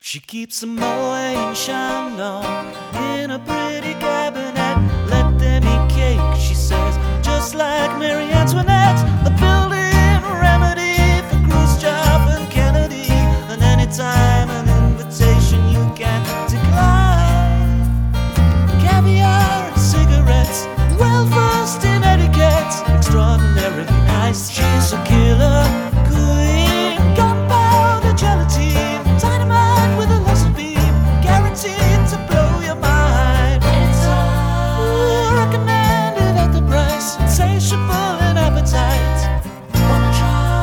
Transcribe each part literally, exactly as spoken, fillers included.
She keeps a Moet and Chandon in a pretty cabinet. Let them eat cake, she says, just like Marie Antoinette. A built-in remedy for Khrushchev and Kennedy, and anytime an invitation you can't decline. Caviar and cigarettes, well-versed in etiquette, extraordinarily nice. She's a killer queen, gunpowder gelatine, dynamite with a laser beam, guaranteed to blow your mind. Ooh, recommended at the price, insatiable in appetite. Wanna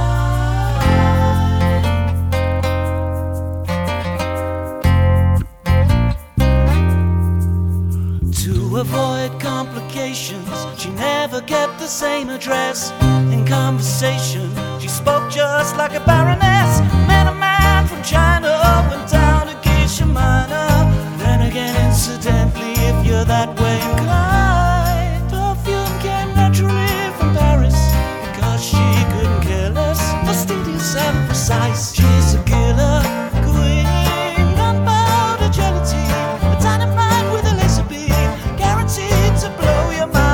try? To avoid complications, she never kept the same address. In conversation, she spoke just like a baroness. Met a man from China, went down to Geisha Minor. Then again, incidentally, if you're that way inclined, perfume came naturally from Paris, because she couldn't care less, fastidious and precise. She's a killer queen, gunpowder gelatine, a dynamite with a laser beam, guaranteed to blow your mind.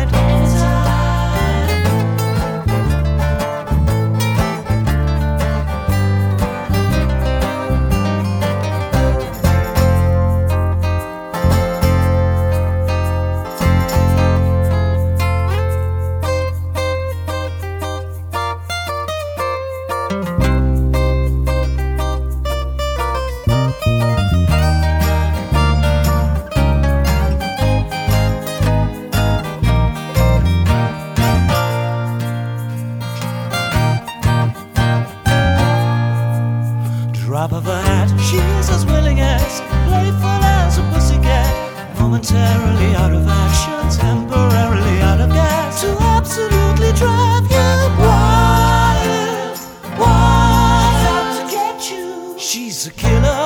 Drop of a hat, she's as willing as, playful as a pussycat, momentarily out of action, temporarily out of gas, to absolutely drive you wild, wild. She's out to get you. She's a killer